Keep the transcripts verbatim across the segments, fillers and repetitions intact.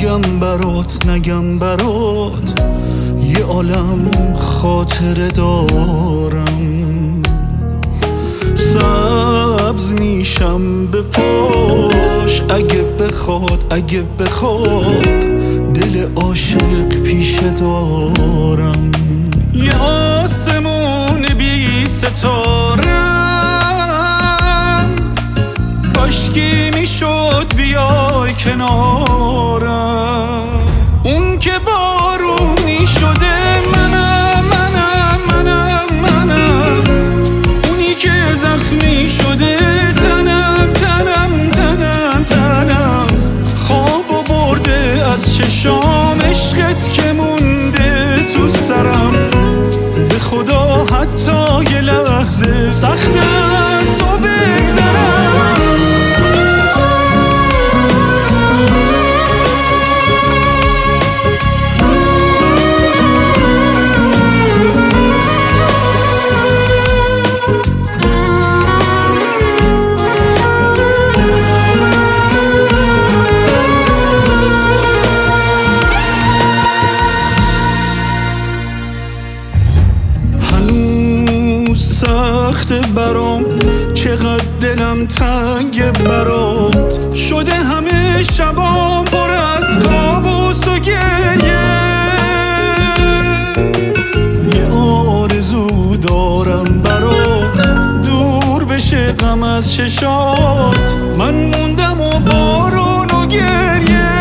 بگم برات نگم برات، یه عالم خاطره دارم. سبز میشم به پاش اگه بخواد، اگه بخواد دل عاشق پیشه دارم. یه آسمون بی ستارم، کاشکی میشد بیای کنارم. اون که بارونی شده منم منم منم منم، اونی که زخمی شده تنم تنم تنم تنم. خواب و برده از چشام عشقت که مونده تو سرم. به خدا حتی یه لحظه سخت است تو بگذرم. برام چقدر دلم تنگ برات شده، همه شبام پر از کابوس و گریه. یه آرزو دارم برات دور بشه غم از چشات، من موندم و بارون و گریه.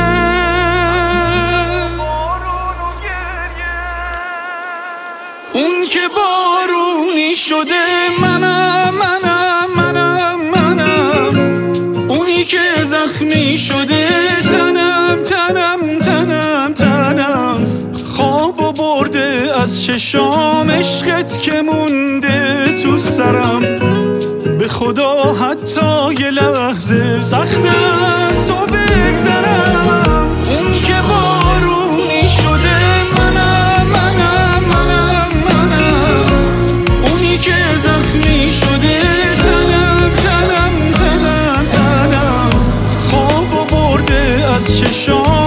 اون که بارونی شده منم منم منم منم، اونی که زخمی شده تنم تنم تنم تنم. خواب و برده از چشام عشقت که مونده تو سرم. به خدا حتی یه لحظه سخت است تو بگذرم. اون که بارونی شده منم منم منم منم، اونی که زخمی شده تنم تنم تنم تنم. خواب و برده از چشام